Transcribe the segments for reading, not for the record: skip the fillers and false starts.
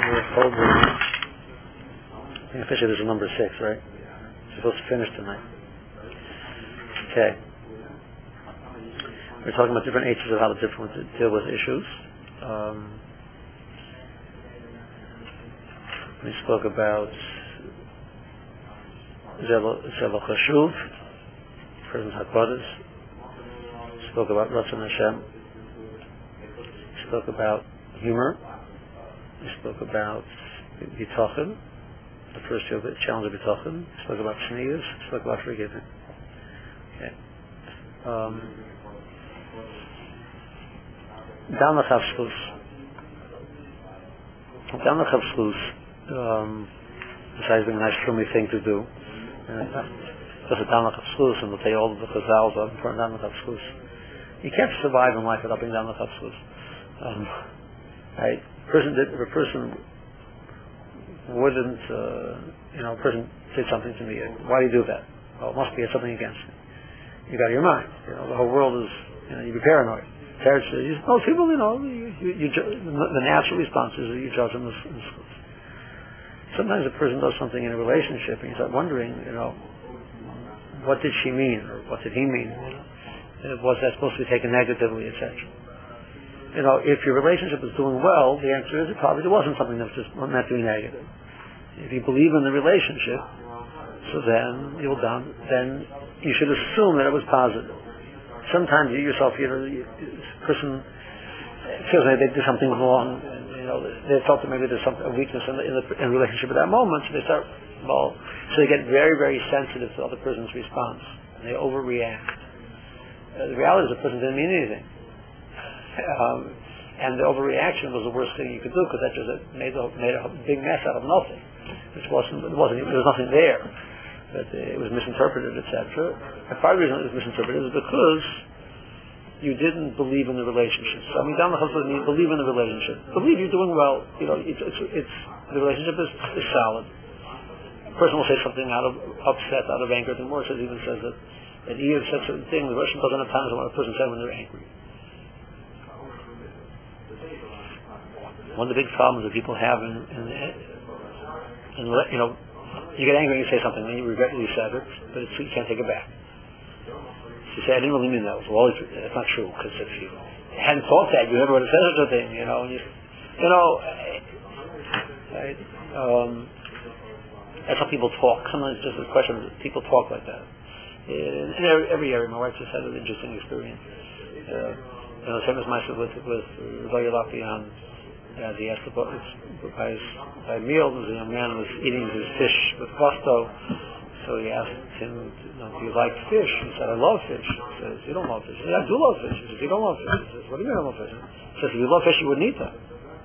We're told officially this is number 6, right? We're supposed to finish tonight. Okay. We're talking about different ages of how the different deal with issues. We spoke about Zelo Chashuv, President HaKodesh. Spoke about Ratzon Hashem. Spoke about humor. We spoke about B'tochen, the first challenge of B'tochen. Spoke about Tznius. Spoke about forgiving. Okay. Down the Chavshus. Besides being a nice, filmy thing to do, just a down the Chavshus, and we'll tell you all of the Chazals are important down the Chavshus. You can't survive in life without being down the Chavshus. Right? If a person wouldn't, a person did something to me. Why do you do that? Well, it must be something against me. You got your mind. The whole world is, you'd be paranoid. Most people, the natural response is that you judge them as schools. Sometimes a person does something in a relationship and you start wondering, what did she mean, or what did he mean? Was that supposed to be taken negatively, etc.? If your relationship is doing well, the answer is it probably wasn't something that was just meant to be negative. If you believe in the relationship, so then you should assume that it was positive. Sometimes you yourself, the person feels like they did something wrong, and they felt that maybe there's a weakness in the relationship at that moment, so they get very, very sensitive to the other person's response, and they overreact. The reality is the person didn't mean anything. And the overreaction was the worst thing you could do, because that just made a big mess out of nothing. There was nothing there. But it was misinterpreted, etc. And part of the reason it was misinterpreted is because you didn't believe in the relationship. So down the hospital, you believe in the relationship. Believe you're doing well. The relationship is solid. A person will say something out of upset, out of anger. The Gemara even says that Eve said certain things. The Russian doesn't have times when a person said when they're angry. One of the big problems that people have you get angry and you say something, and you regret that you said it, but you can't take it back. So you say, I didn't really mean that. Well, it's not true, because if you hadn't thought that, you never would have said such a thing, right? That's how people talk. Sometimes it's just a question of people talk like that. In every area, my wife just had an interesting experience. The same as myself with Rabbi Lapian. He asked about by meal. The young man was eating his fish with gusto, so he asked him, "Do you like fish?" He said, "I love fish." He says, "You don't love fish." He said, "I do love fish." He says, "You don't love fish." He says, "What do you mean I love fish?" He says, "If you love fish, you wouldn't eat them.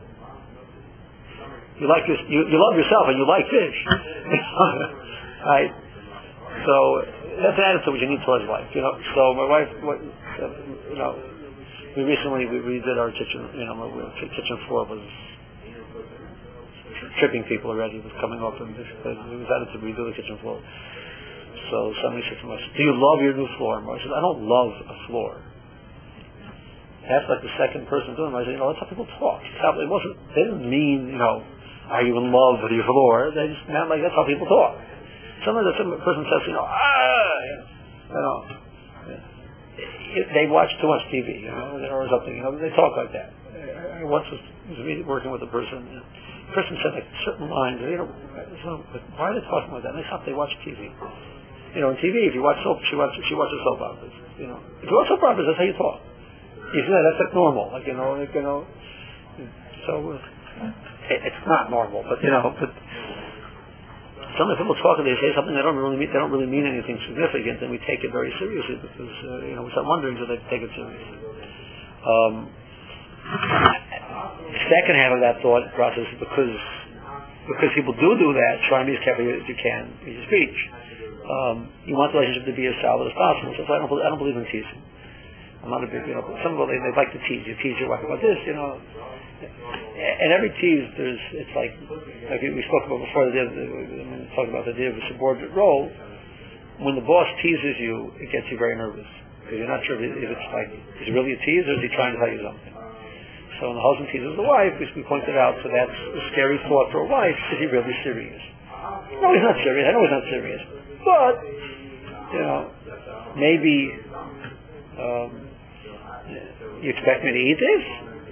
You love yourself and you like fish." Right? So that's an attitude which you need towards life. So my wife, we recently redid our kitchen. Kitchen floor was tripping people already. It was coming off, and we decided to redo the kitchen floor. So somebody said to us, "Do you love your new floor?" And I said, "I don't love a floor." That's like the second person doing it. I said, that's how people talk. They didn't mean, are you in love with your floor? They just meant like that's how people talk. Sometimes some person says, they watch too much TV, or something, they talk like that. I once was working with a person, the person said like certain lines, why are they talking like that? And I thought they watch TV. In TV, if you watch soap, she watches soap operas. If you watch soap operas, that's how you talk. You see that's like normal, so it's not normal, but sometimes people talk and they say something they don't really mean anything significant, and we take it very seriously because we start wondering do they take it seriously. The second half of that thought process is because people do that, try and be as careful as you can in your speech. You want the relationship to be as solid as possible. So I don't believe in teasing. I'm not a big, some people they like to tease. You tease your wife about this, And every tease, it's like we spoke about before, talking about the idea of a subordinate role. When the boss teases you, it gets you very nervous because you're not sure if it's like, is it really a tease or is he trying to tell you something? So when the husband teases the wife, we pointed out, so that's a scary thought for a wife. Is he really serious? No, he's not serious. I know he's not serious. But, maybe you expect me to eat this?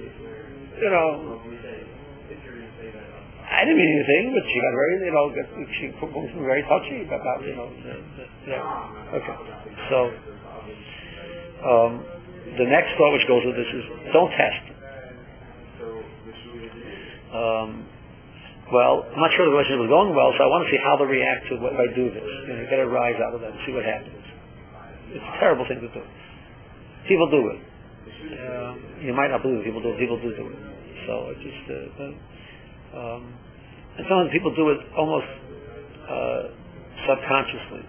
I didn't mean anything, but she got very, she was very touchy about, Okay. So, the next thought which goes with this is, don't test. Well, I'm not sure the relationship was going well, so I want to see how they react to if I do this. Get a rise out of them, see what happens. It's a terrible thing to do. People do it. You might not believe it, people do it. So it's just, and sometimes people do it almost subconsciously.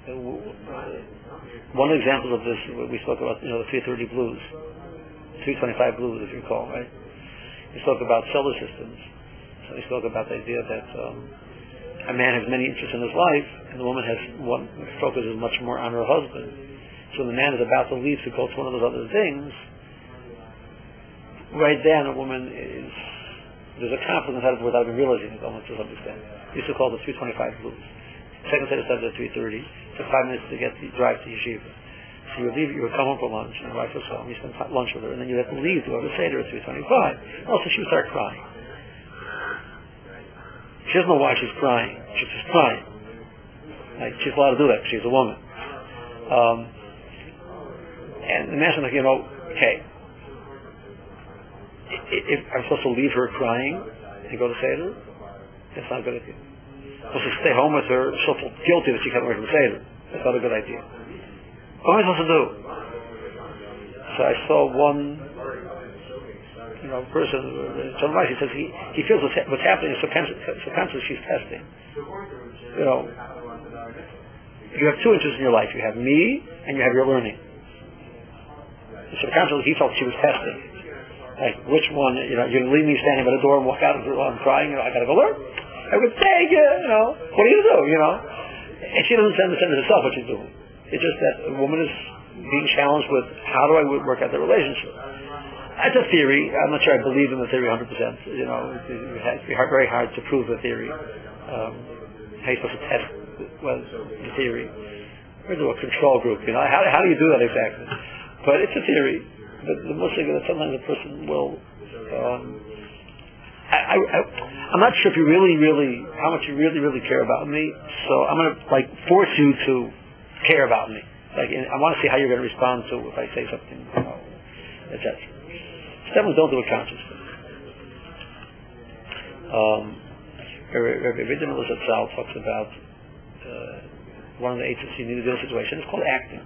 One example of this, we spoke about, the 330 blues, 325 blues, if you recall, right? We spoke about solar systems. So we spoke about the idea that a man has many interests in his life, and the woman focuses much more on her husband. So when the man is about to leave to go to one of those other things, right then a woman there's a conflict inside of her without even realizing it, almost to some extent. We used to call it the 325 blues. Second set started at 3:30. Took 5 minutes to drive to yeshiva. So you would come home for lunch, and your wife was home, you spend lunch with her, and then you have to leave to go to Seder at 3:25. Also, she would start crying. She doesn't know why she's crying. She's just crying. She's allowed to do that because she's a woman. And the man's like, okay, if I'm supposed to leave her crying and go to Seder, that's not a good idea. I'm supposed to stay home with her, she'll feel guilty that she came away from Seder. That's not a good idea. What am I supposed to do? So I saw one person, some advice, he says he feels what's happening is subconsciously she's testing. You have two interests in your life. You have me, and you have your learning. Subconsciously, he felt she was testing. Like, which one, you're going to leave me standing by the door and walk out and I'm crying, I got to go learn? I would say, what are you going to do, And she doesn't understand herself what she's doing. It's just that the woman is being challenged with, how do I work out the relationship? That's a theory. I'm not sure I believe in the theory 100%. It has to be very hard to prove the theory. How are you supposed to test the theory? Or do a control group, How do you do that exactly? But it's a theory. The most thing that sometimes a person will... I'm not sure if you how much you really care about me, so I'm going to, force you to care about me. I want to see how you're going to respond to if I say something, etc. Definitely don't do it consciously. Rabbi Vidin Zatzal talks about one of the eight you need to do in a situation. It's called acting.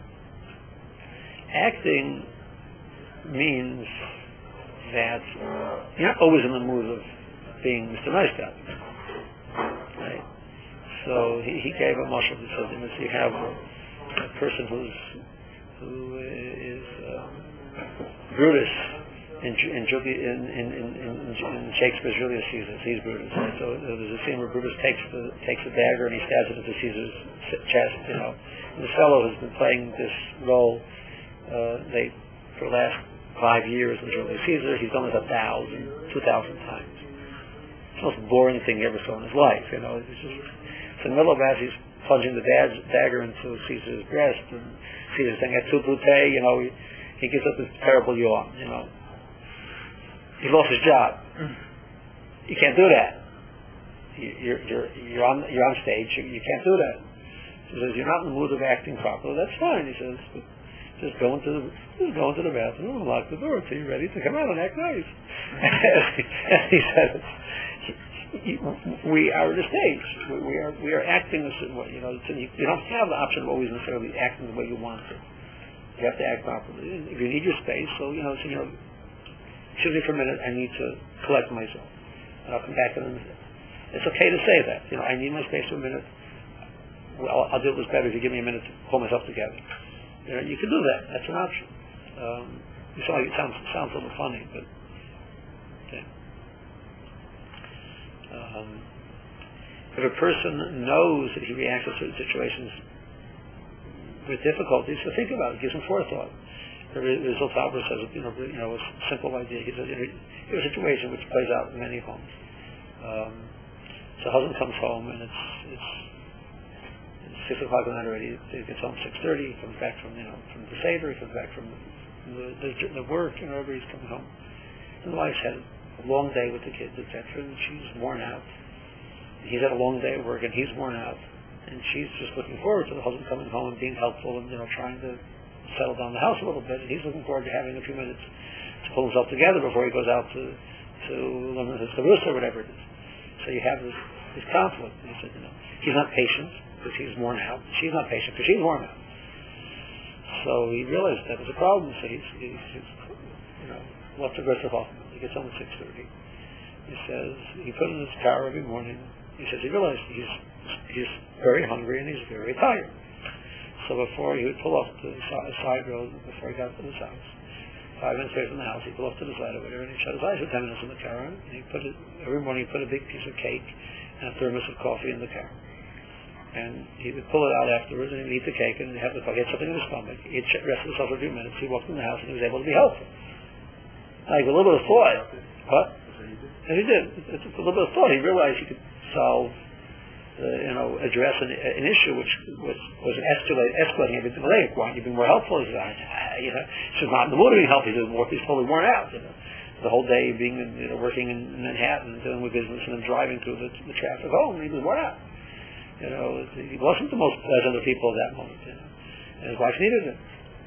Acting means that you're not always in the mood of being Mr. Nice Guy. Right? So he gave a mashal. He said, you have a person who is Brutus in Shakespeare's Julius Caesar. He's Brutus. Right? So there's a scene where Brutus takes a dagger and he stabs it into Caesar's chest. And this fellow has been playing this role. For the last 5 years in Julius Caesar, he's done it 1,000, 2,000 times. It's the most boring thing he ever saw in his life. It's just, so in the middle of that, he's plunging the dagger into Caesar's breast, and Caesar's saying, "Et tu brute," he gives up this terrible yawn. He lost his job. You can't do that. You're on stage. You can't do that. He says, "You're not in the mood of acting properly. That's fine." He says, Just go into the bathroom and lock the door until you're ready to come out and act nice. And he says, we are at a stage. We are acting a certain way. You don't have the option of always necessarily acting the way you want to. You have to act properly. If you need your space, excuse me for a minute, I need to collect myself. And I'll come back in a minute. It's okay to say that. I need my space for a minute. I'll deal with this better if you give me a minute to pull myself together. You can do that. That's an option. It sounds a little funny, but okay. If a person knows that he reacts to certain situations with difficulties, so think about it. Give some forethought. The Rizal Taber says, a simple idea. He says, here's a situation which plays out in many homes. So the husband comes home and it's 6 o'clock at night already. He gets home 6:30. He comes back from the Seder. He comes back from the work. Everybody's coming home. And the wife's had a long day with the kids, etc. And she's worn out. He's had a long day at work and he's worn out. And she's just looking forward to the husband coming home and being helpful and trying to settle down the house a little bit. And he's looking forward to having a few minutes to pull himself together before he goes out to learn his Tarusa or whatever it is. So you have this conflict. And he said, he's not patient because he's worn out. She's not patient because she's worn out. So he realized that was a problem. So he's what's the rest of Hoffman? He gets home at 6:30. He says he put in his car every morning. He says he realized he's very hungry and he's very tired. So before he would pull off the side road, before he got to his house, 5 minutes away from the house, he'd pull off to the side or whatever, and he'd shut his eyes for 10 minutes in the car, and every morning he'd put a big piece of cake and a thermos of coffee in the car. And he would pull it out afterwards, and he'd eat the cake, and he'd have the coffee. He had something in his stomach. He'd rest himself for a few minutes. He walked in the house, and he was able to be helpful. Like a little bit of thought. What? And he did. It's a little bit of thought. He realized he could solve, address an issue which was escalating every delay. Why you've been more helpful? He said, she's not in the mood to be helpful. He's totally worn out. The whole day being, working in Manhattan, dealing with business, and then driving through the traffic home, he was worn out. He wasn't the most pleasant of people at that moment. And his wife needed him.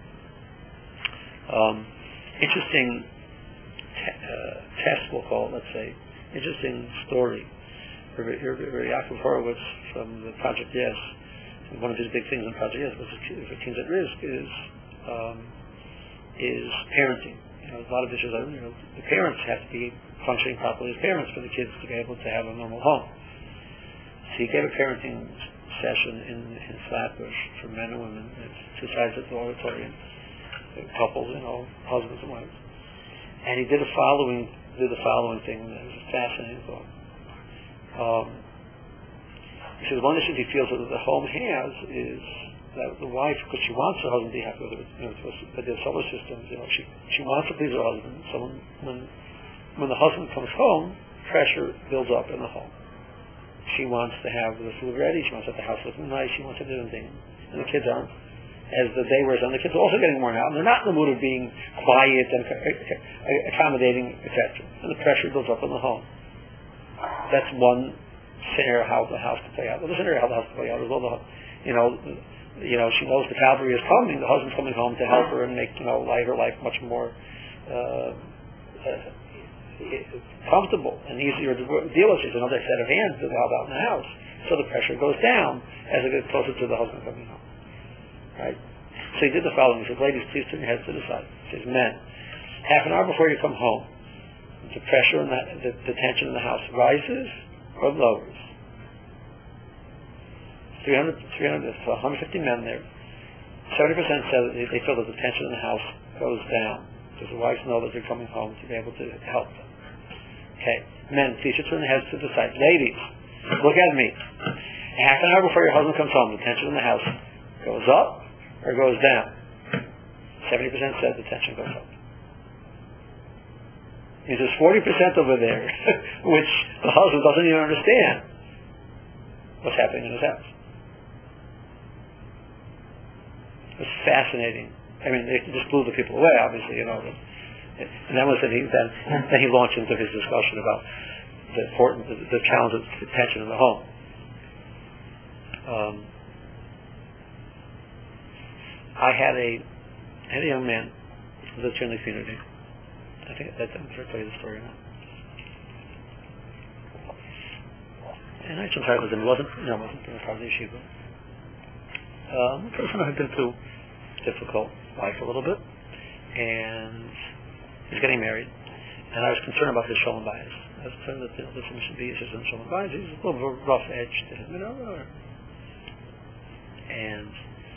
Interesting test, we'll call it, let's say. Interesting story. Yaakov Horowitz from the Project Yes, one of his big things in Project Yes, which is for Teens at Risk, is parenting. A lot of issues are, the parents have to be functioning properly as parents for the kids to be able to have a normal home. So he gave a parenting session in Flatbush for men and women, two sides of the auditorium, couples, husbands and wives. And he did the following thing, and it was a fascinating thought. He says one issue he feels that the home has is that the wife, because she wants her husband to be happy with her, with their solar systems, she wants to please her husband. So when the husband comes home, pressure builds up in the home. She wants to have the food ready, she wants to have the house looking nice, she wants to do everything. And the kids aren't. As the day wears on, the kids are also getting worn out, and they're not in the mood of being quiet and accommodating, etc. And the pressure builds up in the home. That's one scenario how the house can play out. Well, the scenario how the house can play out is well, she knows the cavalry is coming. The husband's coming home to help her and make her life much more comfortable and easier to deal with. She's another set of hands to help out in the house. So the pressure goes down as it gets closer to the husband coming home. Right? So he did the following. He said, ladies, please turn your heads to the side. He says, men, half an hour before you come home, the pressure and the tension in the house rises or lowers. 150 men there. 70% said that they feel that the tension in the house goes down because the wives know that they're coming home to be able to help them. Okay. Men, please turn your heads to the side. Ladies, look at me. Half an hour before your husband comes home, the tension in the house goes up or goes down. 70% said the tension goes up. There's 40% over there, which the husband doesn't even understand what's happening in his house. It's fascinating. I mean, it just blew the people away, obviously, And that was then he launched into his discussion about the challenge of the tension in the home. I had a young man who lived here in the community. I think I'm going to tell you the story now. And I sometimes with him. He wasn't part of the yeshiva. A person who had been through difficult life a little bit, and he's getting married. And I was concerned about his shalom bayis. I was concerned that this should be his shalom bayis. He's a little bit of a rough edge to him, And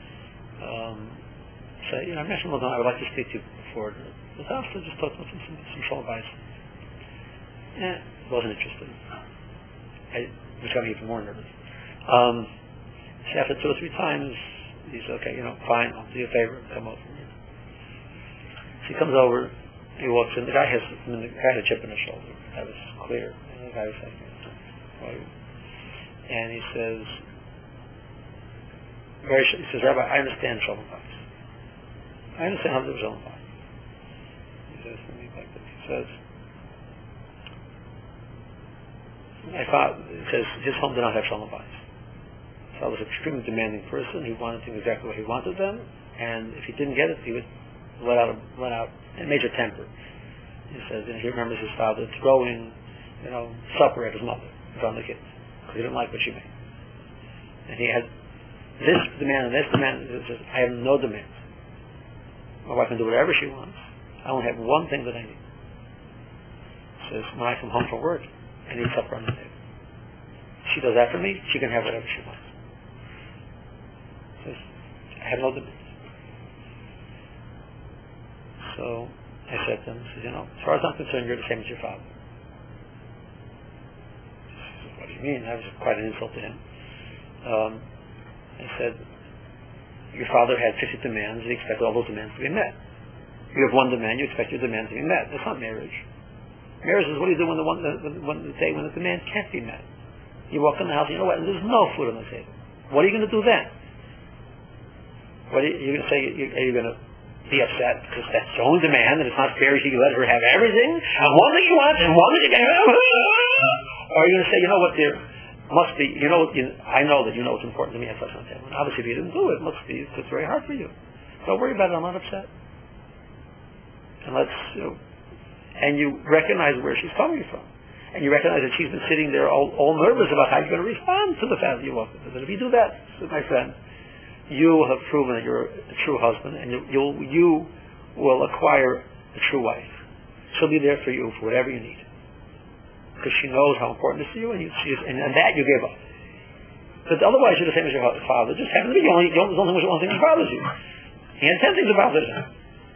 so, I mentioned, I would like to speak to you before the house. I just talked about some shalom bayis. Wasn't interested. Which got me even more nervous. So after 2 or 3 times, he said, okay, fine, I'll do you a favor, come over. She comes over, he walks in, the guy had a chip in his shoulder. That was clear. And the guy was like, why? And he says, Rabbi, I understand Shalom Bayis. I understand how to do Shalom Bayis. He says to me like this. He says, his home did not have Shalom Bayis. So I was an extremely demanding person. He wanted things exactly the way he wanted them, and if he didn't get it, he would let out a major temper. He says, he remembers his father throwing, supper at his mother in front of the kids because he didn't like what she made. And he had this demand and this demand. He says, I have no demands. My wife can do whatever she wants. I only have one thing that I need. He says, when I come home from work, I need supper on the table. She does that for me. She can have whatever she wants. He says, I have no demands. So I said to him, he says, as far as I'm concerned, you're the same as your father. He says, what do you mean? That was quite an insult to him. I said, your father had 50 demands, and he expected all those demands to be met. You have one demand, you expect your demand to be met. That's not marriage. Marriage is what do you do when the demand can't be met? You walk in the house, and there's no food on the table. What are you going to do then? What are you going to say? Are you going to be upset because that's the only demand, and it's not fair you let her have everything, and one thing you want, and one thing you can have? Or are you going to say, what, there must be, I know that what's important to me, that's not that one. Obviously, if you didn't do it, it's very hard for you. Don't worry about it, I'm not upset. And and you recognize where she's coming from. And you recognize that she's been sitting there all nervous about how you're going to respond to the fact that you walk into it. If you do that, my friend, you will have proven that you're a true husband, and you will acquire a true wife. She'll be there for you for whatever you need, because she knows how important it is to you, and that you gave up. But otherwise, you're the same as your father. Just happen to be there's only one thing that bothers you. He had 10 things that bothered him.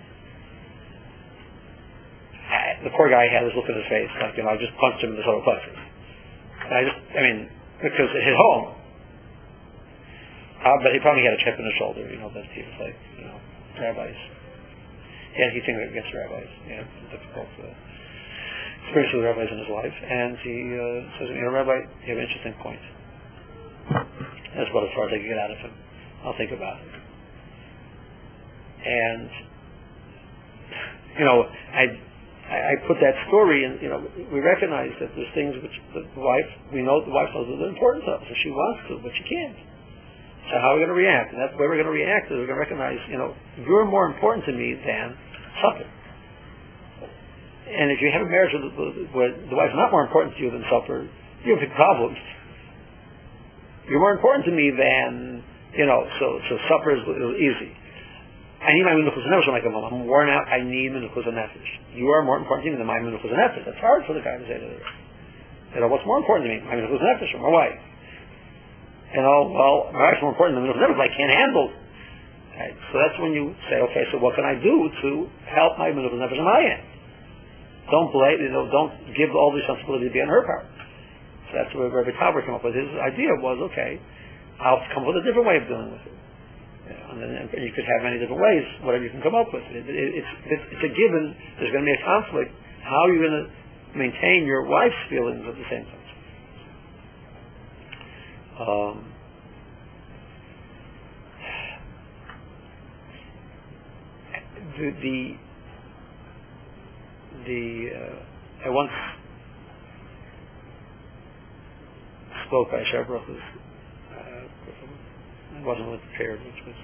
The poor guy had this look in his face, like I just punched him in the solar plexus. Because it hit home. But he probably had a chip in his shoulder, that he was like, rabbis. He had things against rabbis. He had some difficult experience with rabbis in his life. And he says, Rabbi, you have an interesting point. That's about as far as I can get out of him. I'll think about it. And, I put that story in, we recognize that there's things which the wife knows that are important to us, and she wants to, but she can't. So how are we going to react? And that's where we're going to react, is we're going to recognize, you're more important to me than supper. And if you have a marriage where the wife's not more important to you than supper, you have big problems. You're more important to me than, so supper is easy. I need my menuchos nefesh when I come home. I'm worn out. I need menuchos nefesh. You are more important to me than my menuchos nefesh. That's hard for the guy to say to her. What's more important to me? My menuchos nefesh or my wife? My wife's more important than menuchos nefesh. I can't handle. Right? So that's when you say, okay, so what can I do to help my menuchos nefesh on my end? Don't blame. Don't give all the responsibility to be on her part. So that's where Rabbi Tauber came up with. His idea was, okay, I'll come up with a different way of dealing with it. And you could have many different ways, whatever you can come up with. It's a given. There's going to be a conflict. How are you going to maintain your wife's feelings at the same time? I once spoke by Shabbat. I wasn't really prepared, which was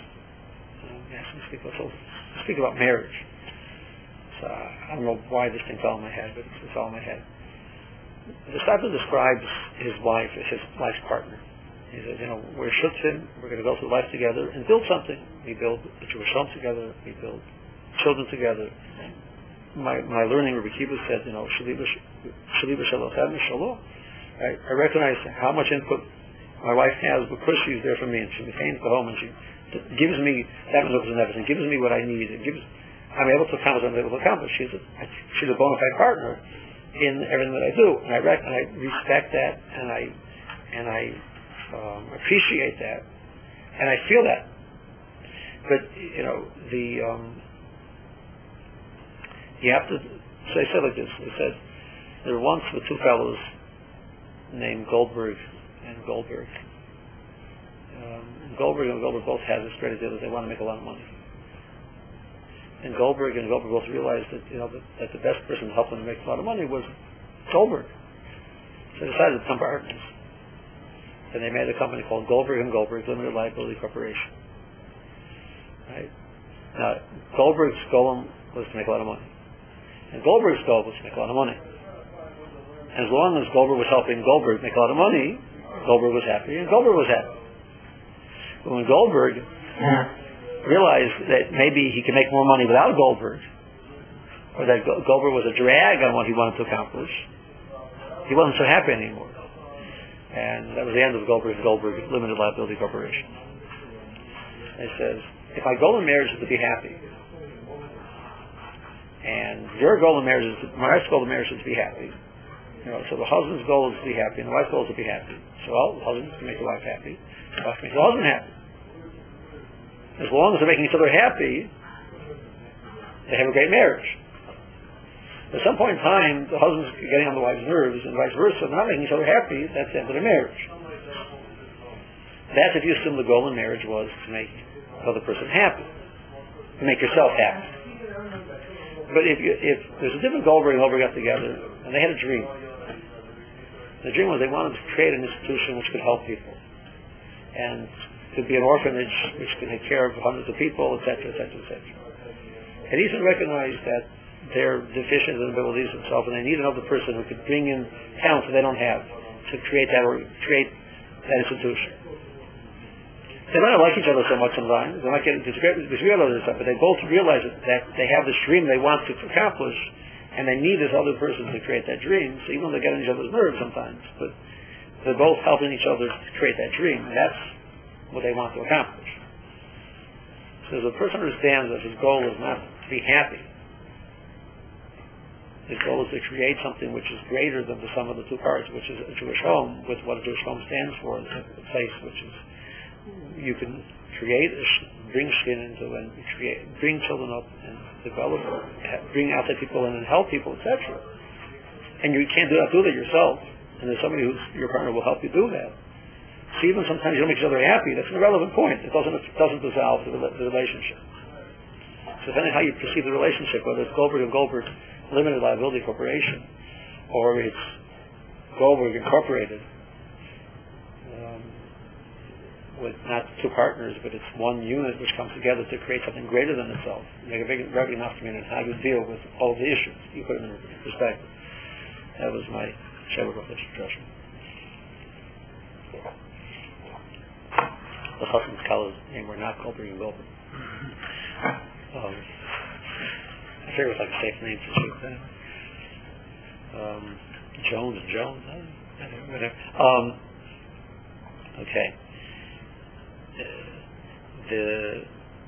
speak about marriage. So I don't know why this thing fell in my head, but it's all in my head. The disciple describes his wife as his life's partner. He says, we're shutzim, we're going to go through life together and build something. We build the Jewish home together, we build children together. My learning, Rabbi Kiva said, shaliva shalochem shalom. I recognize how much input my wife has because she's there for me, and she maintains the home, and she gives me that menuchos nefesh, and gives me what I need, and I'm able to accomplish what I'm able to accomplish. She's a bona fide partner in everything that I do, and I respect that, and I appreciate that, and I feel that. But You have to say like this. It says there were once the two fellows named Goldberg and Goldberg. Goldberg and Goldberg both had this great idea that they want to make a lot of money. And Goldberg both realized that that the best person to help them make a lot of money was Goldberg. So they decided to become partners. And they made a company called Goldberg and Goldberg Limited Liability Corporation. Right? Now, Goldberg's goal was to make a lot of money. And Goldberg's goal was to make a lot of money. And as long as Goldberg was helping Goldberg make a lot of money, Goldberg was happy and Goldberg was happy. But when Goldberg realized that maybe he could make more money without Goldberg, or that Goldberg was a drag on what he wanted to accomplish, he wasn't so happy anymore. And that was the end of Goldberg and Goldberg Limited Liability Corporation. And he says, if my goal in marriage is to be happy, and your goal in marriage is my wife's goal in marriage is to be happy, so the husband's goal is to be happy, and the wife's goal is to be happy. So the husband can make the wife happy, the wife can make the husband happy. As long as they're making each other happy, they have a great marriage. At some point in time, the husband's getting on the wife's nerves, and vice versa. They're not making each other happy, that's the end of the marriage. That's if you assume the goal in marriage was to make the other person happy, to make yourself happy. But if there's a different Goldberg and Goldberg got together, and they had a dream. The dream was they wanted to create an institution which could help people. And could be an orphanage which could take care of hundreds of people, etc., etc., etc. And Ethan recognized that they're deficient in abilities themselves, and they need another person who could bring in talents that they don't have to create that institution. They might not like each other so much sometimes. They might get disagreement over this stuff, but they both realize that they have this dream they want to accomplish, and they need this other person to create that dream. So even though they get on each other's nerves sometimes, but they're both helping each other to create that dream. And that's what they want to accomplish. So the person understands that his goal is not to be happy. His goal is to create something which is greater than the sum of the two parts, which is a Jewish home, with what a Jewish home stands for. It's a place which is, you can create, bring skin into, and bring children up, and develop, bring outside people in and help people, etc. And you can't do that yourself. And there's somebody who's your partner will help you do that. So even sometimes you don't make each other happy, that's an irrelevant point. It doesn't dissolve the relationship. So depending on how you perceive the relationship, whether it's Goldberg and Goldberg Limited Liability Corporation, or it's Goldberg Incorporated, with not two partners, but it's one unit which comes together to create something greater than itself. Make a big revenue announcement on how you deal with all the issues. You put them in perspective. That was my share of this discussion. The husband's colors name were not Goldberg and Goldberg. I figured it was like a safe name to shoot that. Jones and Jones. Whatever. Okay. The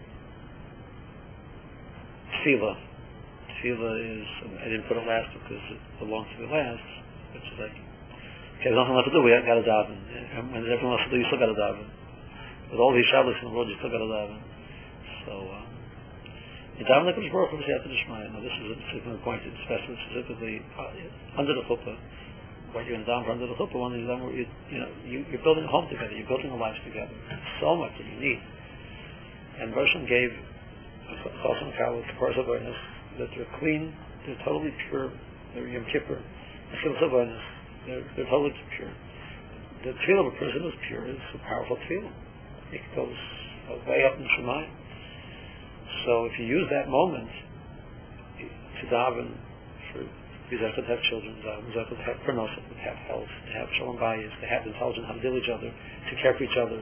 tefillah. Tefillah is, I didn't put it last because it belongs to the last, which is like, okay, there's nothing left to do, we got to daven. And when there's everything else to do, you still got to daven. With all these Shabbos in the world, you still got to daven. So, you daven like a Baruch Hu after the Shema. Now, this is a particular point, specifically under the chuppah. What you're going to daven for under the chuppah, one of these where you're building a home together, you're building a life together. So much that you need. And Rosham gave Chosam Kala to Parsa Awareness that they're clean, they're totally pure, they're Yom Kippur, they're totally pure. The tefillah of a person is pure, is a powerful tefillah. It goes way up in Shemayim. So if you use that moment to daven for Yizach to have children, Yizach to have parnosim, to have health, to have shalom bayis, to have intelligence, how to deal with each other, to care for each other,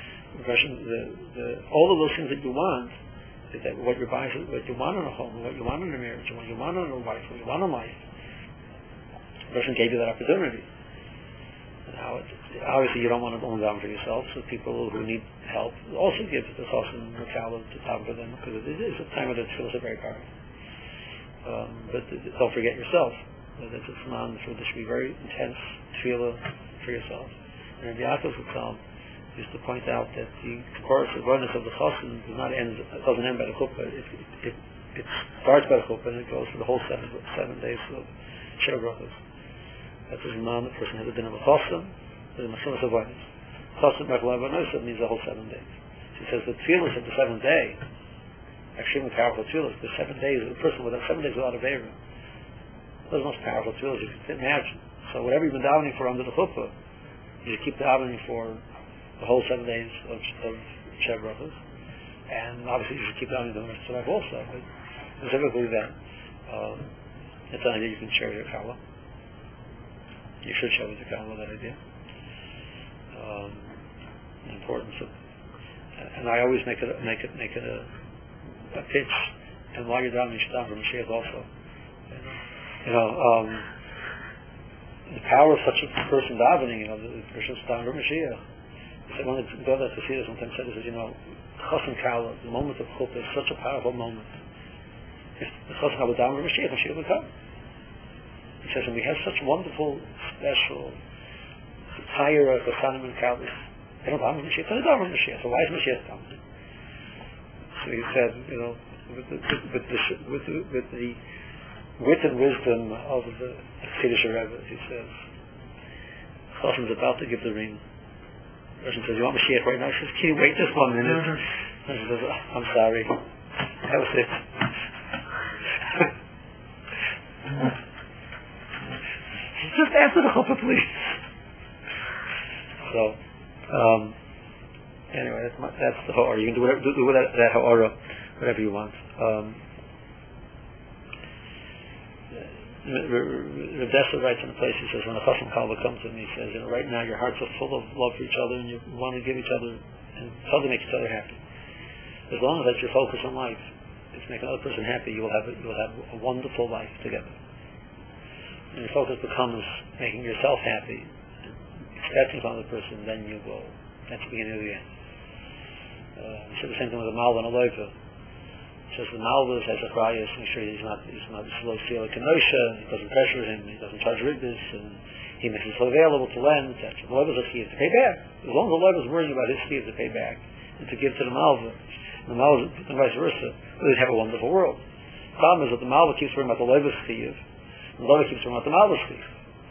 all of those things that you want, that what you want in a home, what you want in a marriage, what you want in a wife, what you want in life, the person gave you that opportunity. Now, obviously, you don't want to only daven for yourself, so people who need help also give the Chosam Kala to daven for them, because it is a time when the tefillah is very powerful. But don't forget yourself. That it's a siman for this should be very intense tefillah for yourself. And Rabbi Yaakov Zatzal used to point out that the chorus of the Chosim doesn't end by the chuppah. it starts by the chuppah and it goes for the whole 7 days of Sheva Brachos. That's the man, the person has a dinner with Chosam, there's a Mashon Savonis. Chosam Mechel Avonos means the whole 7 days. She says the tefillos of the 7th day, extremely powerful tefillos, the 7 days, the person without 7 days without a Averim, those are the most powerful tefillos you can imagine. So whatever you've been davening for under the chuppah, you keep davening for the whole 7 days of Sheva Brachos. And obviously you should keep davening the rest of life also, but specifically then, it's an idea you can share with your Kala. You should share with your Kala that idea. The importance of, and I always make it a pitch, and while you're davening, you should daven for Mashiach also. The power of such a person davening, the person davening for Mashiach. So one of the brothers to see this sometimes said, he says, Chosam Kala, the moment of chuppah is such a powerful moment. If the Chosam Kala would daven for Mashiach would come. He says, and we have such wonderful, special, higher Chasanim and Kalis. They don't daven for Mashiach, they daven for Mashiach. So why is Mashiach coming? So he said, with the wit and wisdom of the Chiddush Rebbe, he says, Chosam's about to give the ring. The person says, you want Mashiach right now? He says, can you wait just 1 minute? Mm-hmm. And he says, I'm sorry. That was it. Just after the chuppah, please. So, anyway, that's the ha'ara. You can do that ha'ara, whatever you want. Rav Dessler writes in a place, he says, when a Chasam Kalva comes to him, he says, right now your hearts are full of love for each other and you want to give each other and totally make each other happy. As long as that's your focus in life, is to make another person happy, you will have a wonderful life together. When your focus becomes making yourself happy, expecting from the other person, then you will, that's the beginning of the end. He said the same thing with a Malva and a Loiva. Says the Malva has a chrayas, make sure he's not slow stealing Kenosha, he doesn't pressure him, he doesn't charge ribbis, and he makes himself available to lend, etc. The Loiva is a chiyuv to pay back. As long as the Loiva is worrying about his chiyuv to pay back and to give to the Malva, and vice versa, they'd have a wonderful world. The problem is that the Malva keeps worrying about the Loiva's chiyuv, and the Loiva keeps worrying about the Malva's chiyuv.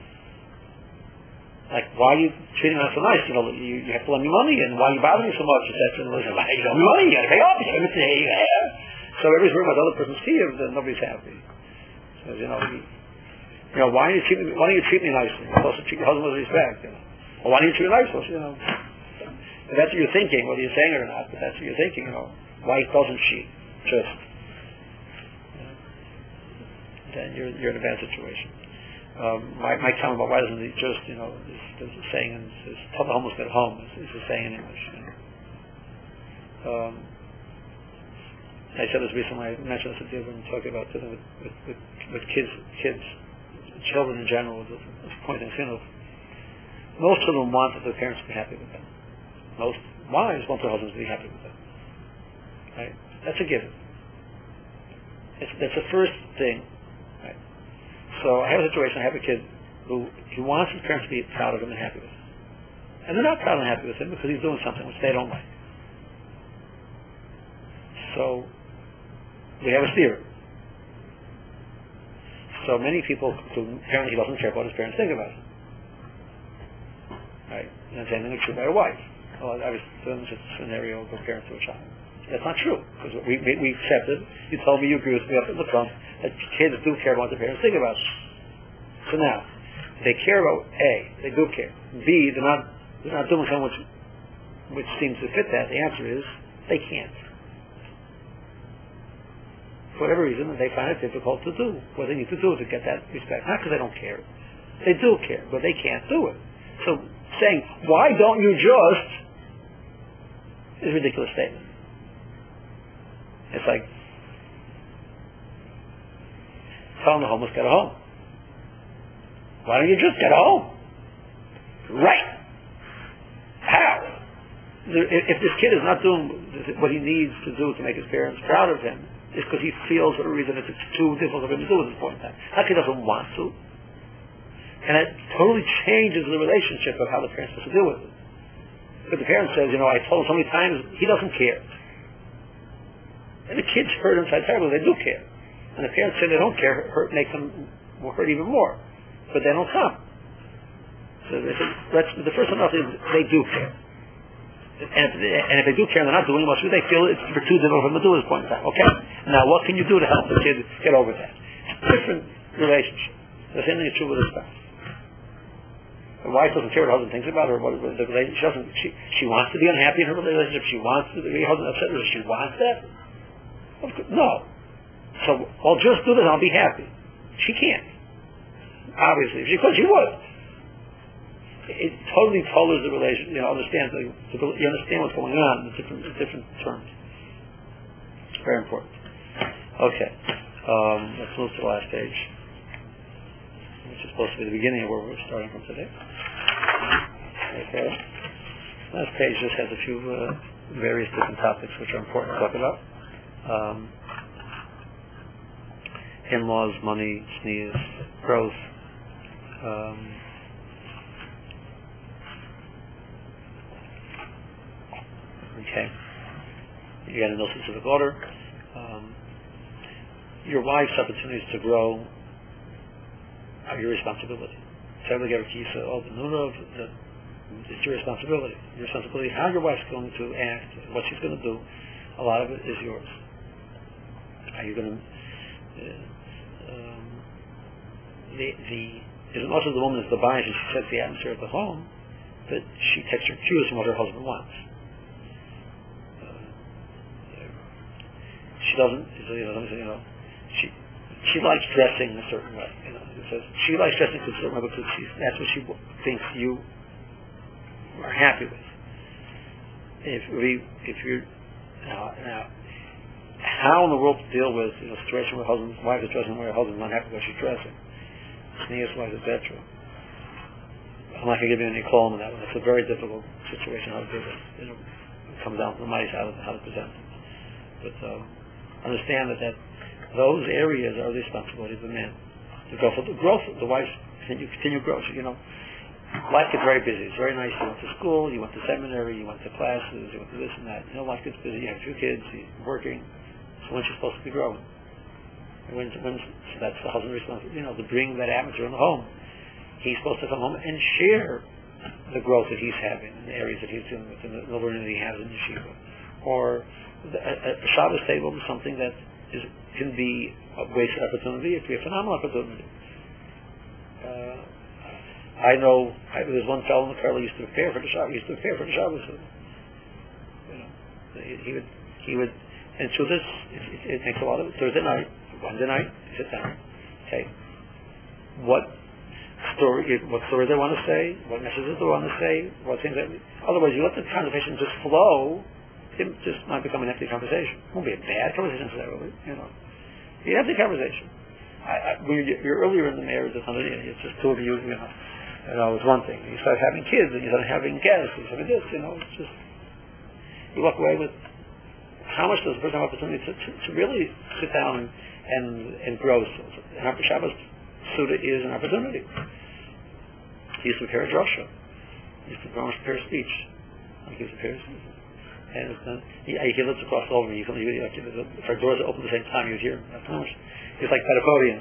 Like, why are you treating us so nice? You have to lend me money, and why are you bothering me so much, etc. And the Loiva says, you owe me money, you got to pay off, you got to pay you. So everybody's worried about the other person's chiyuv, then nobody's happy. So, why don't you treat me nicely? You're supposed to treat your husband with respect. Or why don't you treat me nicely? If that's what you're thinking, whether you're saying it or not, but that's what you're thinking, why doesn't she just? Then you're in a bad situation. My comment about why doesn't he just, there's a saying, tell the homeless get home, is a saying in English. I said this recently, I mentioned this at the when talking about dealing with kids, children in general, the point in chinuch. Most children want that their parents to be happy with them. Most wives want their husbands to be happy with them. Right? That's a given. That's the first thing. Right? So I have a situation, I have a kid who he wants his parents to be proud of him and happy with him. And they're not proud and happy with him because he's doing something which they don't like. So we have a steer. So many people, apparently he doesn't care what his parents think about him. Right? And the same thing is true by a wife. Well, I was doing this scenario of a parent to a child. That's not true, because we accepted, you told me you agree with me up at the front, that kids do care about what their parents think about them. So now, they care about A, they do care. B, they're not doing something which seems to fit that. The answer is, they can't. For whatever reason, they find it difficult to do what they need to do to get that respect. Not because they don't care. They do care, but they can't do it. So saying, why don't you just, is a ridiculous statement. It's like telling the homeless, get a home. Why don't you just get a home? Right. How? If this kid is not doing what he needs to do to make his parents proud of him, it's because he feels for a reason that it's too difficult for him to do at this point in time. Not because he doesn't want to. And it totally changes the relationship of how the parent's supposed to deal with it. But the parent says, I told him so many times, he doesn't care. And the kids hurt inside terribly. They do care. And the parents say they don't care. Makes them hurt even more. But they don't come. So they say, the first one is they do care. And if they do care and they're not doing much, they feel it's for too difficult for them to do at this point in time. Okay? Now, what can you do to help the kid get over that? Different relationship. The same thing is true with a spouse. The wife doesn't care what her husband thinks about her. She wants to be unhappy in her relationship. She wants to be husband upset with her. She wants that. No. So, I'll just do this and I'll be happy. She can't. Obviously. If she could, she would. It totally colors the relationship. You understand what's going on in different terms. It's very important. Okay. Let's move to the last page, which is supposed to be the beginning of where we're starting from today. Okay. Last page just has a few various different topics which are important to talk about. In-laws, money, sneeze, growth. Okay. You got in no specific order. Your wife's opportunities to grow are your responsibility. It's your responsibility. Your responsibility, how your wife's going to act, what she's going to do, a lot of it is yours. Are you going to... as much as the woman is the bias and she sets the atmosphere of the home, that she takes her cues from what her husband wants. She doesn't, she likes dressing a certain way. It says she likes dressing a certain way because that's what she thinks you are happy with. If you're now, how in the world to deal with a situation where husband's wife is dressing where her husband's not happy with what she's dressing? Sneers, wife, etc. I'm not going to give you any column on that one. It's a very difficult situation how to do it. It comes down to the mice how to present it. But understand that those areas are the responsibility of the man. To go for the growth of the wife's continue growth. Life gets very busy. It's very nice. You went to school, you went to seminary, you went to classes, you went to this and that. Life gets busy. You have 2 kids, you're working. So when she's supposed to be growing? So that's the husband's responsibility. To bring that atmosphere in the home. He's supposed to come home and share the growth that he's having in the areas that he's dealing with, and the learning that he has in yeshiva. Or a Shabbos table is something that can be a wasted opportunity. It can be a phenomenal opportunity. I know there's one fellow in the Karla used to prepare for the Shabbos. He would, and so this, it makes a lot of it. Thursday night, Wednesday night, sit down. Okay, what story they want to say, what messages they want to say, what things that. Otherwise, you let the conversation just flow. It just might become an empty conversation. It won't be a bad conversation necessarily, Be an empty conversation. You're earlier in the marriage, it's just 2 of you, it's one thing. You start having kids, and you start having guests, and something this, it's just, you walk away with, how much does the person have opportunity to really sit down and grow? And Shabbos Suda is an opportunity. He used to prepare a drasha. He used to prepare a speech. He used to prepare a speech. And he lives across over. If our doors are open at the same time, you would hear him. He's like at a podium.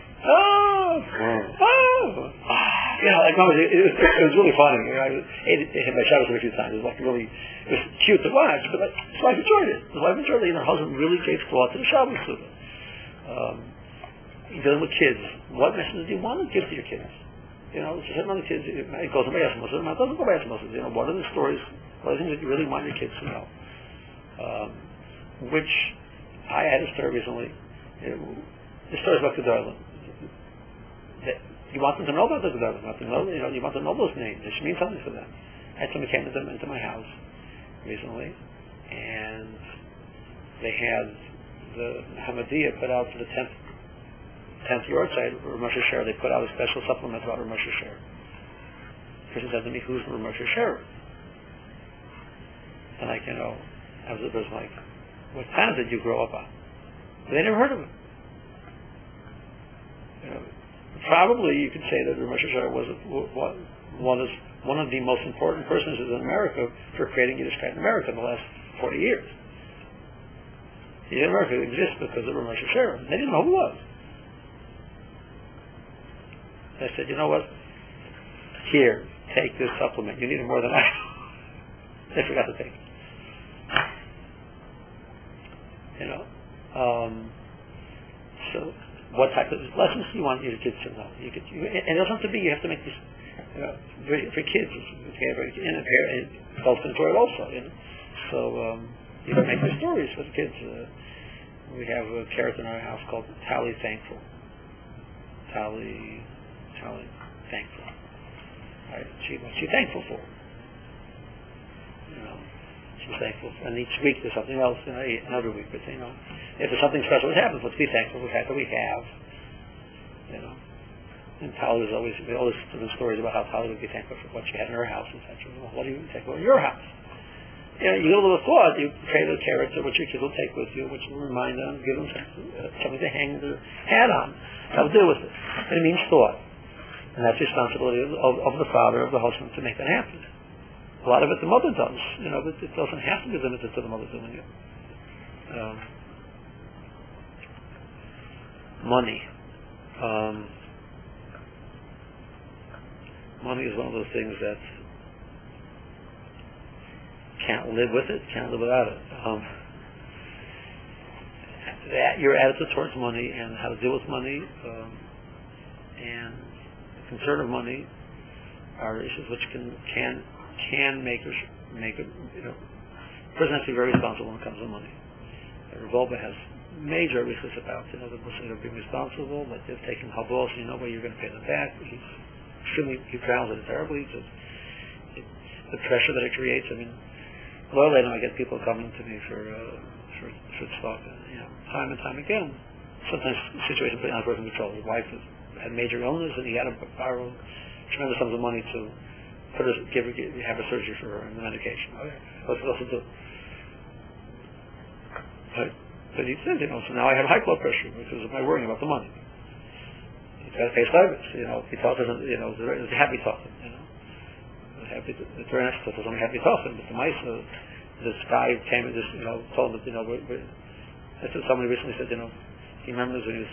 It was really funny. I ate my Shabbos a few times. It was cute to watch, but his wife enjoyed it. Her husband really gave thought to the Shabbos Suda. Dealing with kids. What messages do you want to give to your kids? Certain other kids, it goes by osmosis, it doesn't go by osmosis. What are the stories? What are the things that you really want your kids to know? Which I had a story recently. The story about Gedolim. You want them to know about the Gedolim. You want to know those names. It should mean something to them. I had somebody came into my house recently, and they had the Hamadiyya put out for the 10th yahrzeit of Rosh Hashanah. They put out a special supplement about Rosh Hashanah. The person said to me, "Who's Rosh Hashanah?" And I was like, "What town did you grow up on?" But they never heard of it. Probably you could say that Rosh Hashanah was one of the most important personages in America for creating Yiddishkeit in America in the last 40 years. In America, it exists because of Ramesh Sharon. They didn't know who it was. I said, you know what? Here, take this supplement. You need it more than I do. They forgot to take it. You know. So, what type of lessons do you want your kids to know? And it doesn't have to be. You have to make this. You know, for kids, and adults enjoy it also. You know. So you can make the stories for the kids. We have a character in our house called Tally Thankful. Tally Thankful. Right? What's she thankful for? You know, she's thankful. And each week there's something else. You know, another week, but you know, if there's something special that happens, let's be thankful for the fact that we have. You know, and Tally was always doing stories about how Tally would be thankful for what she had in her house, etc. Well, what are you thankful for in your house? You know, you get a little thought, you create a character which your kids will take with you, which will remind them, give them something to hang their hat on. How to deal with it. And it means thought. And that's the responsibility of the father, of the husband, to make that happen. A lot of it the mother does, you know, but it doesn't have to be limited to the mother doing it. Money. Money is one of those things that can't live with it, can't live without it. Your attitude towards money and how to deal with money and the concern of money are issues which can make it, you know, the person has to be very responsible when it comes to money. Revolba has major research about, you know, the Muslims are being responsible, but they're taking habos, you know where you're going to pay them back. He drowns it terribly. The pressure that it creates. I mean, well, I know I get people coming to me for stuff, you know, time and time again. Sometimes the situation is not working control. His wife had major illness, and he had to borrow tremendous sums of money to have a surgery for her and the medication. What's it also do? But he said, you know, so now I have high blood pressure because of my worrying about the money. He's got to pay service, you know. He talks, you know, it's happy talking, you know. It's very nice to only happy talking, but the mice, this guy came and just, you know, told him that, you know, somebody recently said, you know, he remembers when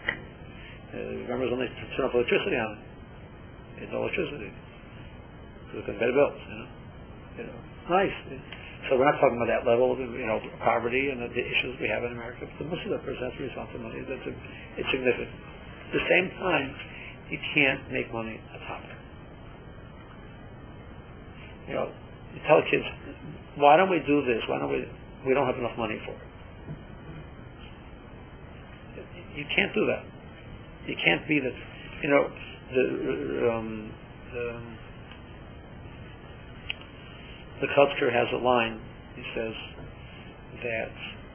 they turned off electricity on him. He had no electricity. Because he couldn't pay the bills, you know. Nice. So we're not talking about that level of, you know, poverty and the issues we have in America. But the Muslim person has to respond to money. It's significant. At the same time, you can't make money a topic. You know, you tell kids, why don't we do this? Why don't we don't have enough money for it. You can't do that. You can't be that, you know, the Kutzker has a line. He says that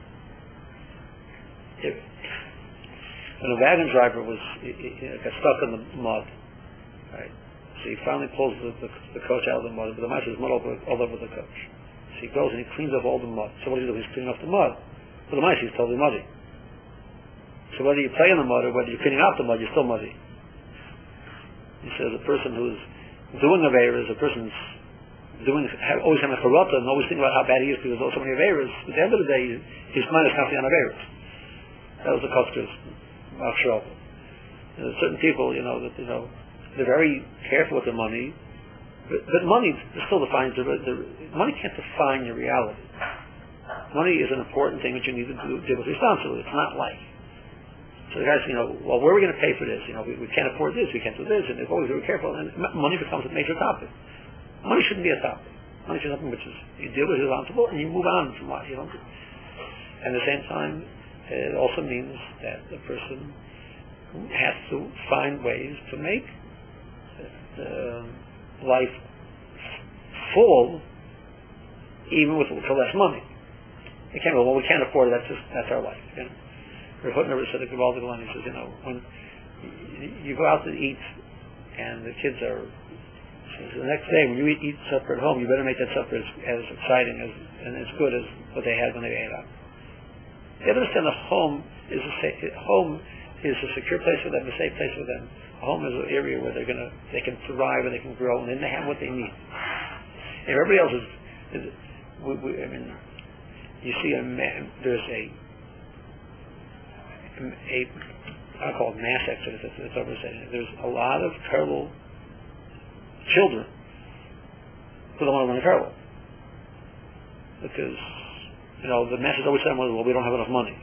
when a wagon driver got stuck in the mud, right? So he finally pulls the coach out of the mud, but the mice is mud all over the coach. So he goes and he cleans up all the mud. So what does he do? He's cleaning up the mud. For the mice, he's totally muddy. So whether you play in the mud or whether you're cleaning out the mud, you're still muddy. He says a person who's doing Aveira is a person always having a charata and always thinking about how bad he is because there's so many Aveiras. At the end of the day, his mind is constantly on Aveiras. That was the Kutzker's Machshava. There's certain people, you know, that, you know, they're very careful with their money, but money still defines money can't define your reality. Money is an important thing that you need to deal with responsibly. It's not life. So the guys, you know, well, where are we going to pay for this? You know, we can't afford this, we can't do this, and they're always very careful, and money becomes a major topic. Money shouldn't be a topic. Money should be something which is, you deal with responsible, and you move on from what you don't do. And at the same time, it also means that the person has to find ways to make life full, even for less money. You can't go, well, we can't afford it, that's our life. You know? Rav Hutner said to Gavaldi Galan, he says, you know, when you go out to eat and the kids are, so the next day when you eat supper at home, you better make that supper as exciting and as good as what they had when they ate out. You understand that home is a secure place for them, a safe place for them. A home is an area where they can thrive and they can grow and then they have what they need. And everybody else is I mean, you see a man, there's a I call it mass exodus. It's overstating. There's a lot of terrible children who don't want to learn terrible because the message always said was, well, we don't have enough money.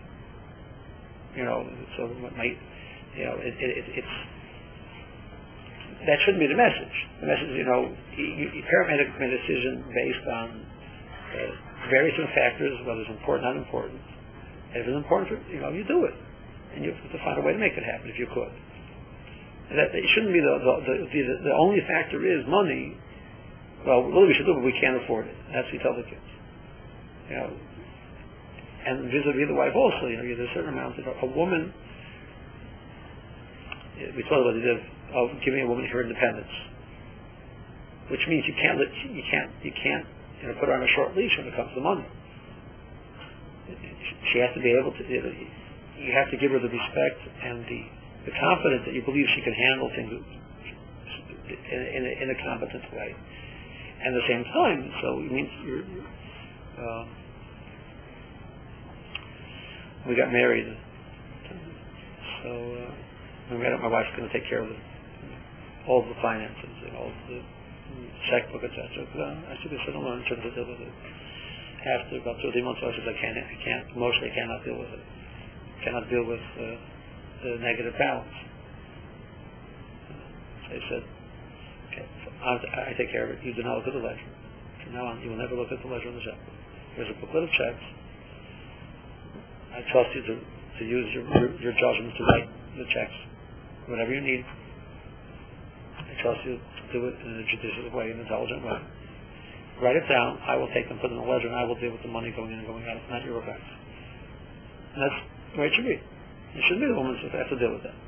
So it's that shouldn't be the message. The message, parent made a decision based on various different factors, whether it's important or not important. If it's important, you do it, and you have to find a way to make it happen if you could. That it shouldn't be the only factor is money. Well, really we should do it, but we can't afford it. That's what you tell the kids. And vis-a-vis the wife also, there's a certain amount. A woman, we talked about the idea of giving a woman her independence, which means you can't put her on a short leash when it comes to money. She has to be able to. You have to give her the respect and the confidence that you believe she can handle things in a competent way. And at the same time, so it means we got married. So we met up. My wife's going to take care of all the finances and all the checkbook, etc. I took a sit alone and tried to deal with it. After about 13 months, I said, I can't, emotionally I cannot deal with it. Cannot deal with the negative balance. So I said, okay, I take care of it. You do not look at the ledger. From now on, you will never look at the ledger on the checkbook. There's a booklet of checks. I trust you to use your judgment to write the checks, whatever you need. I trust you to do it in a judicious way, an intelligent way. Write it down. I will take them, put them in the ledger, and I will deal with the money going in and going out. It's not your effects. And that's the way it should be. It shouldn't be the woman who has to deal with that.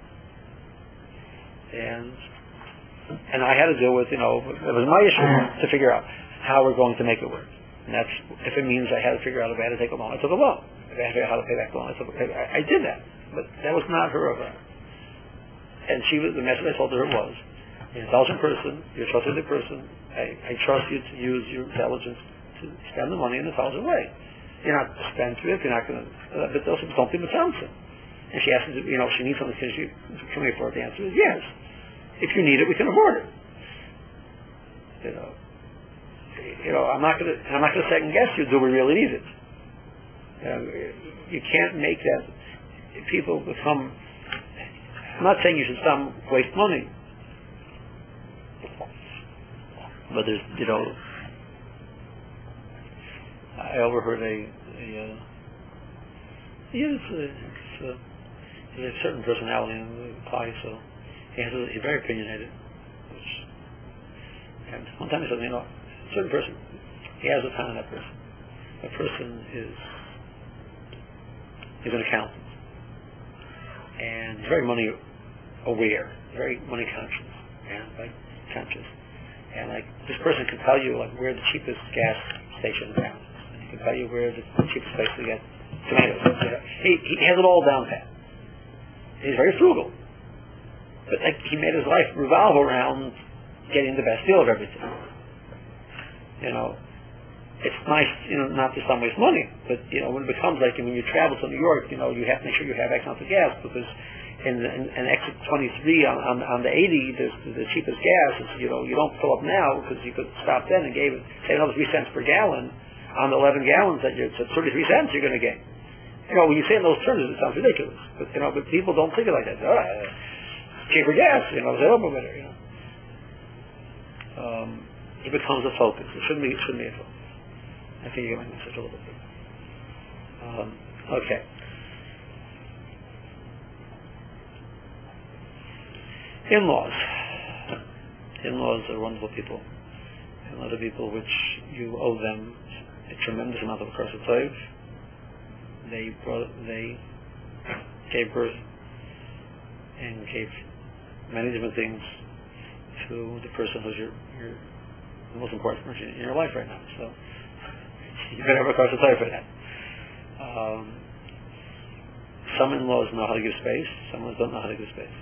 And I had to deal with, it was my issue to figure out how we're going to make it work. And that's, if it means I had to figure out if I had to take a loan, I took a loan. If I had to figure out how to pay back the loan, I did that. But that was not her affair. And the message I told her was, you're an intelligent person, you're a trustworthy person, I trust you to use your intelligence to spend the money in an intelligent way. You're not spendthrift, you're not going to, but also don't be Samson. And she asked me, if she needs something, can we afford it? The answer is yes. If you need it, we can afford it. I'm not going to second guess you. Do we really need it? You can't make that. People become. I'm not saying you should stop waste money, but there's, I overheard there's a certain personality in the class, so he's very opinionated. And one time he said, a certain person, he has a time on that person. That person is an accountant. And he's very money aware, very money conscious, and this person can tell you where the cheapest gas station is at. And he can tell you where the cheapest place to get tomatoes. He has it all down pat. He's very frugal, but he made his life revolve around getting the best deal of everything. It's nice, not to some waste money, but when it becomes when you travel to New York, you have to make sure you have X amount of gas, because in exit 23 on the 80, there's the cheapest gas. You don't fill up now because you could stop then and say another 3 cents per gallon on the 11 gallons that it's 33 cents you're going to get. When you say in those terms, it sounds ridiculous, but people don't think it like that. Cheaper gas, say, oh, better, it becomes a focus. It shouldn't be a focus. I think you get my message a little bit. Okay. In-laws. In-laws are wonderful people. In-laws are people which you owe them a tremendous amount of Kursa. They gave birth and gave many different things to the person who's the most important person in your life right now. So you better have a Kursa for that. Some in-laws know how to give space. Some in-laws don't know how to give space.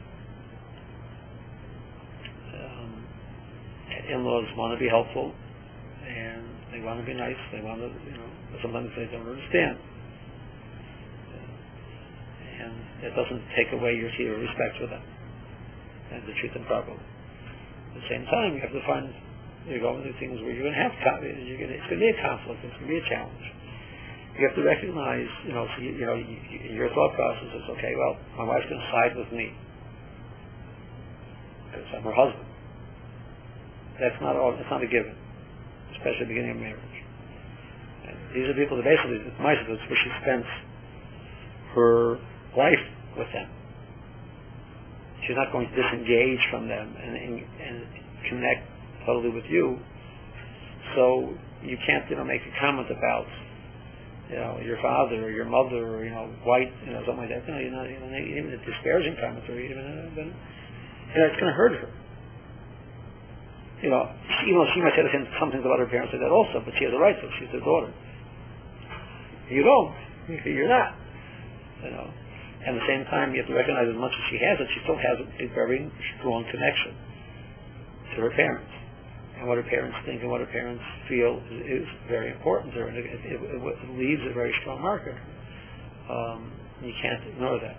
In-laws want to be helpful, and they want to be nice. They want to, but sometimes they don't understand. and it doesn't take away your tier of respect for them and to treat them properly. At the same time, you have to find you're going through things where you're going to have it's going to be a conflict, it's going to be a challenge. You have to recognize, your thought process is, okay, well, my wife's going to side with me because I'm her husband. That's not a given, especially at the beginning of marriage. And these are people that basically, where she spends her life with them. She's not going to disengage from them and connect totally with you. So you can't, make a comment about, your father or your mother or, white, something like that. You're not even a disparaging comment or even, it's going to hurt her. Even though she might say some things about her parents like that also, but she has a right to. She's their daughter. You don't. You're not. And at the same time, you have to recognize as much as she has it, she still has a very strong connection to her parents. And what her parents think and what her parents feel is very important to her. And it leaves a very strong marker. You can't ignore that.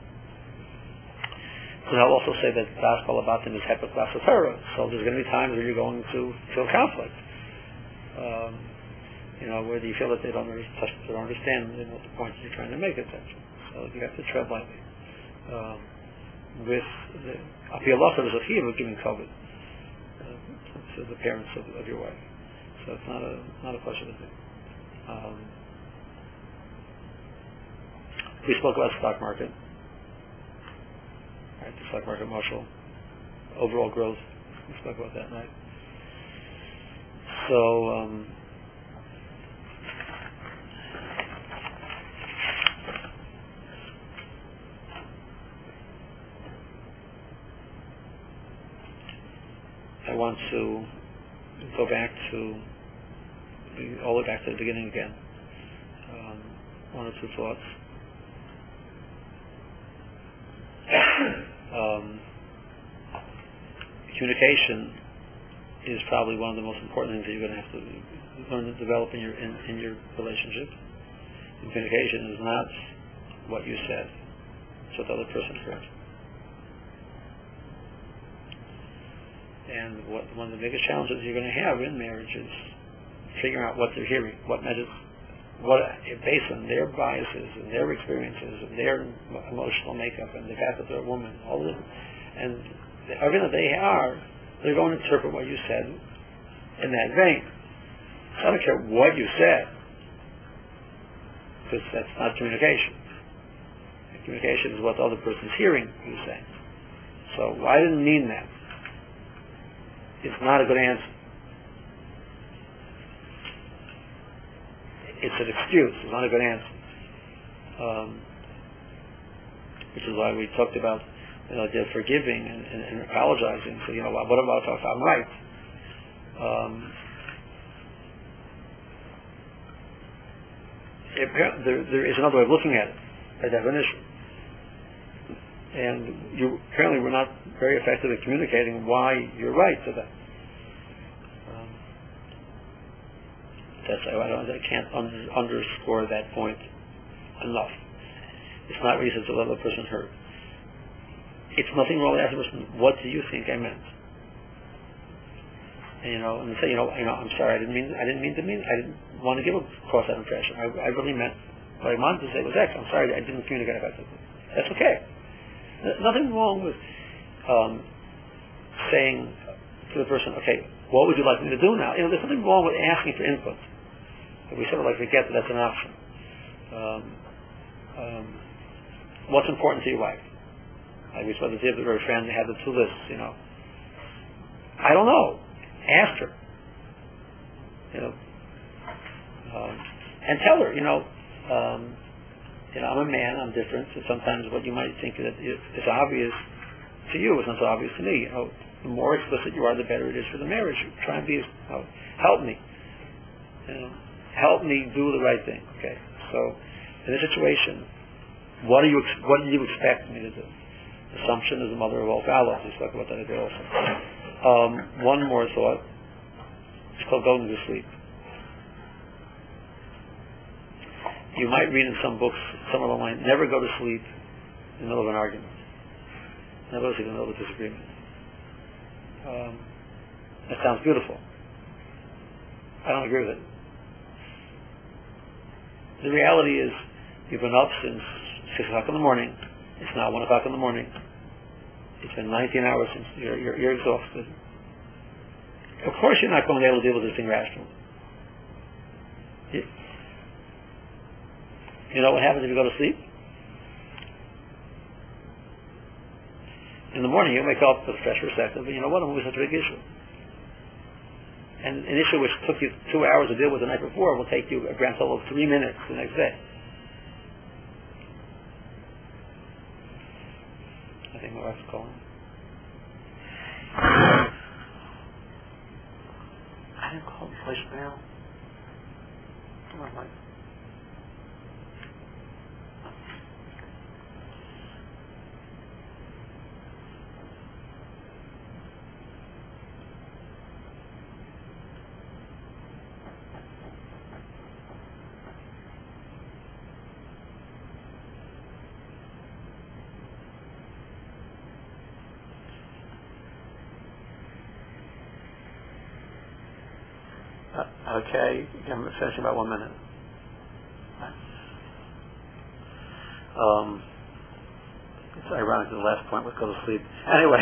And I'll also say that the gospel about them is hepatosatera. So there's going to be times where you're going to feel conflict. Whether you feel that they don't understand the point that you're trying to make, etc. So you have to tread lightly. With the Apiyalacha, there's a fear of giving COVID to the parents of your wife. So it's not a question of thing. We spoke about the stock market. Right, the stock market, Marshall. Overall growth. We spoke about that, right? So, I want to go back all the way back to the beginning again. One or two thoughts. Communication is probably one of the most important things that you're going to have to learn to develop in your relationship. And communication is not what you said; it's what the other person heard. And one of the biggest challenges you're going to have in marriage is figuring out what they're hearing, based on their biases and their experiences and their emotional makeup and the fact that they're a woman, all of them, and everything that they are, they're going to interpret what you said in that vein. So I don't care what you said, because that's not communication. Communication is what the other person's hearing you say. So I didn't mean that. It's not a good answer. It's an excuse. It's not a good answer. Which is why we talked about the forgiving and apologizing. So what about if I'm right? There is another way of looking at it, by definition. And you apparently were not very effective at communicating why you're right to them. I can't underscore that point enough. It's not reason to let the person hurt. It's nothing wrong with asking the person, what do you think I meant? And say, I'm sorry, I didn't want to give across that impression. I really meant what I wanted to say was X. I'm sorry, I didn't communicate effectively. That's okay. Nothing wrong with saying to the person, okay, what would you like me to do now? There's nothing wrong with asking for input. We sort of like forget that that's an option. What's important to your wife? We saw the other day, very friend, they had the two lists, I don't know. Ask her. And tell her, I'm a man, I'm different, so sometimes what you might think that is obvious to you is not so obvious to me. The more explicit you are, the better it is for the marriage. Try and be, help me. Help me do the right thing. Okay. So, in this situation, what do you expect me to do? Assumption is the mother of all fallacies. We spoke about that a bit also. One more thought. It's called going to sleep. You might read in some books, some of them might never go to sleep in the middle of an argument. Never losing in the middle of a disagreement. That sounds beautiful. I don't agree with it. The reality is, you've been up since 6 o'clock in the morning. It's now 1 o'clock in the morning. It's been 19 hours since you're exhausted. Of course you're not going to be able to deal with this thing rationally. You know what happens if you go to sleep? In the morning you wake up with a fresh perspective, but you know what, I'm moving such a big issue. And an issue which took you 2 hours to deal with the night before will take you a grand total of 3 minutes the next day. I think my wife's calling. I didn't call the voicemail. Come on, Mike. Okay, I'm finishing about 1 minute. It's ironic that the last point was go to sleep. Anyway,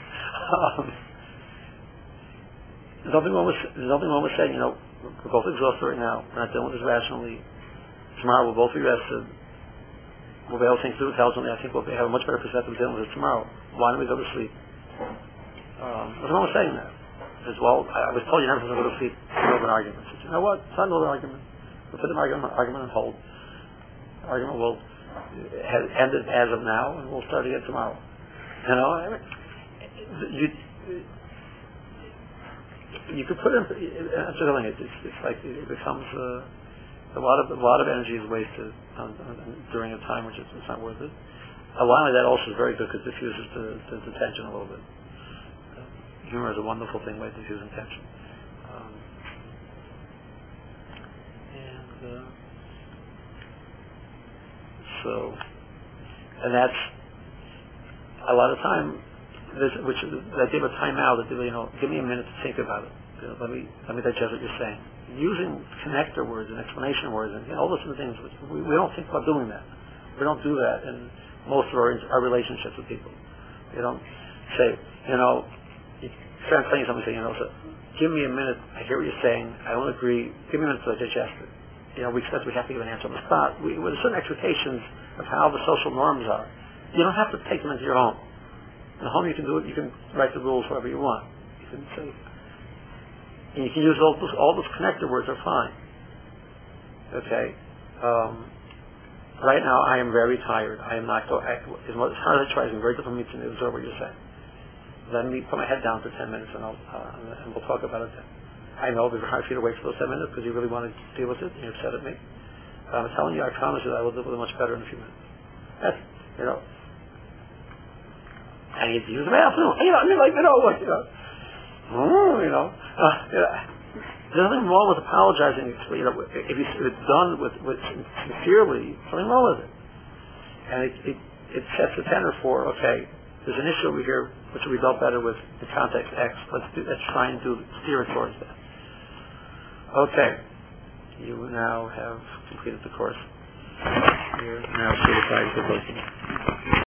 there's nothing wrong with saying, we're both exhausted right now. We're not dealing with this rationally. Tomorrow we'll both be rested. We'll be able to think through intelligently. I think we'll have a much better perspective of dealing with it tomorrow. Why don't we go to sleep? What's wrong with saying that? As well, I was told you're never supposed to go to sleep in the middle of an argument. I said, you know what? It's not another argument. We'll put the argument on hold. The argument will end it as of now, and we'll start again tomorrow. You could put in. I'm telling you, it's like it becomes a lot of energy is wasted during a time which it's not worth it. A lot of that also is very good because it diffuses the tension a little bit. Humor is a wonderful way to diffuse tension. And that's a lot of time. Which I give a time out. Give me a minute to think about it. Let me digest what you're saying. Using connector words and explanation words and all those things. We don't think about doing that. We don't do that in most of our relationships with people. We don't say, try and saying something, so give me a minute, I hear what you're saying, I don't agree, give me a minute to digest it. We expect we have to give an answer on the spot. With certain expectations of how the social norms are. You don't have to take them into your home. In the home you can do it, you can write the rules however you want. You can say, and you can use all those connector words are fine. Okay? Right now I am very tired. I am not going, as hard as I try, it's very difficult for me to absorb what you're saying. Let me put my head down for 10 minutes and we'll talk about it then. I know it'll be hard for you to wait for those 10 minutes because you really want to deal with it and you're upset at me. But I'm telling you, I promise you that I will deal with it much better in a few minutes. That's, I need to use the bathroom. There's nothing wrong with apologizing. If it's done with sincerely, something wrong with it. And it sets the tenor for, okay, there's an issue over here which will be dealt better with the context X. Let's try and steer it towards that. Okay. You now have completed the course. You're now certified for coaching.